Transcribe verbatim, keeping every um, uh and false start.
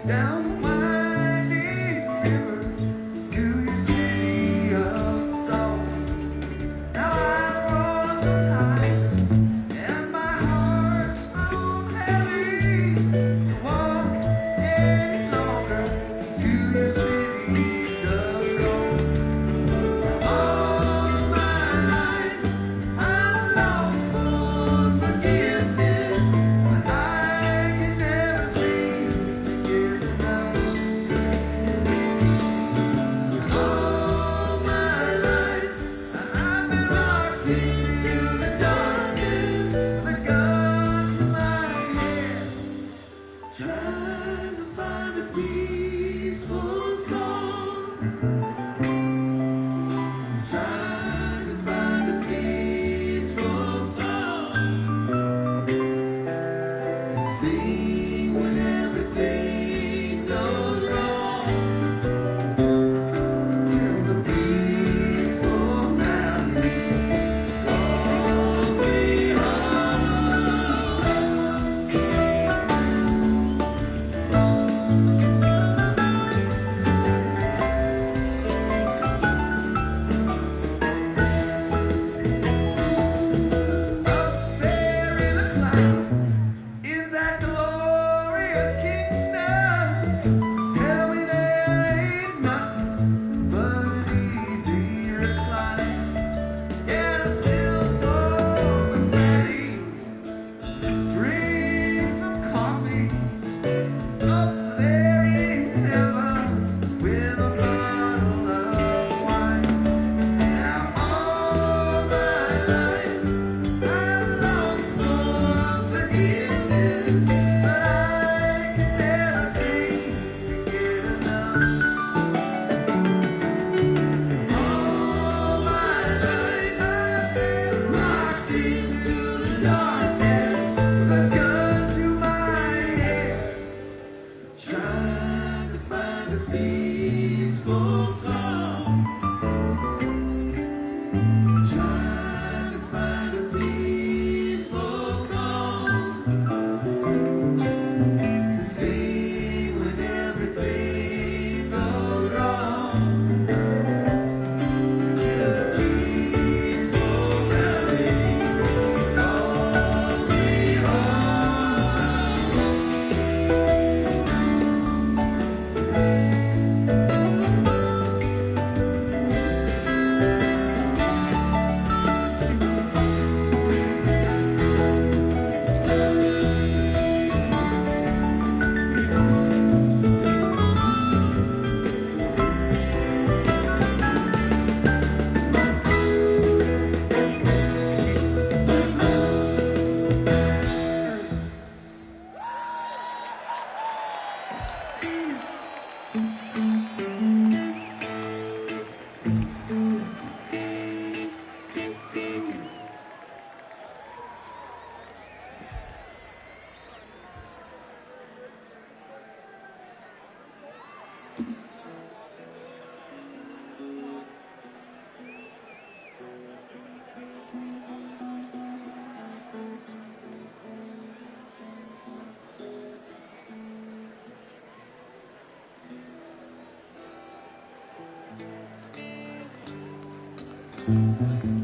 down the winding river to your city of souls. Now I've grown so tired and my heart's grown heavy to walk any longer to your cities of gold. All my life I long for forgiveness, but I can never seem to get enough. All my life I've been locked into the darkness with a gun to my head, trying to find a peaceful song, trying to find a peaceful song to sing when everything goes wrong, till the peaceful valley calls me home. Up there in the clouds is that glorious kingdom. Tell me there ain't nothing but an easy recline. Get a still stroke of fatty, drink some coffee. Up there in heaven with a bottle of wine. Now all my life I long for forgiveness, but I can never seem to get enough. All my life I've been lost into the darkness with a gun to my head, trying to find a peaceful song, trying to find a peaceful song to sing when everything goes wrong, till the peaceful valley calls me home. Thank you.